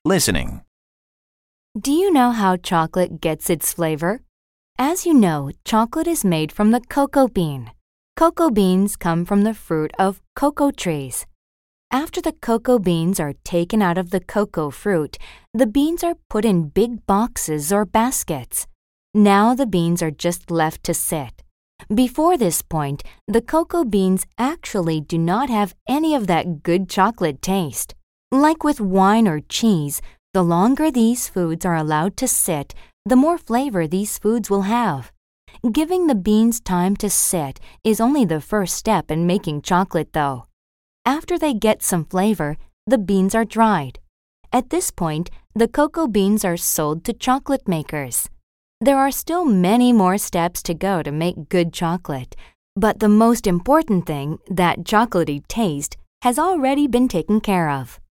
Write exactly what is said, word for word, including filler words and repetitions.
Listening. Do you know how chocolate gets its flavor? As you know, chocolate is made from the cocoa bean. Cocoa beans come from the fruit of cocoa trees. After the cocoa beans are taken out of the cocoa fruit, the beans are put in big boxes or baskets. Now the beans are just left to sit. Before this point, the cocoa beans actually do not have any of that good chocolate taste. Like with wine or cheese, the longer these foods are allowed to sit, the more flavor these foods will have. Giving the beans time to sit is only the first step in making chocolate, though. After they get some flavor, the beans are dried. At this point, the cocoa beans are sold to chocolate makers. There are still many more steps to go to make good chocolate, but the most important thing, that chocolatey taste, has already been taken care of.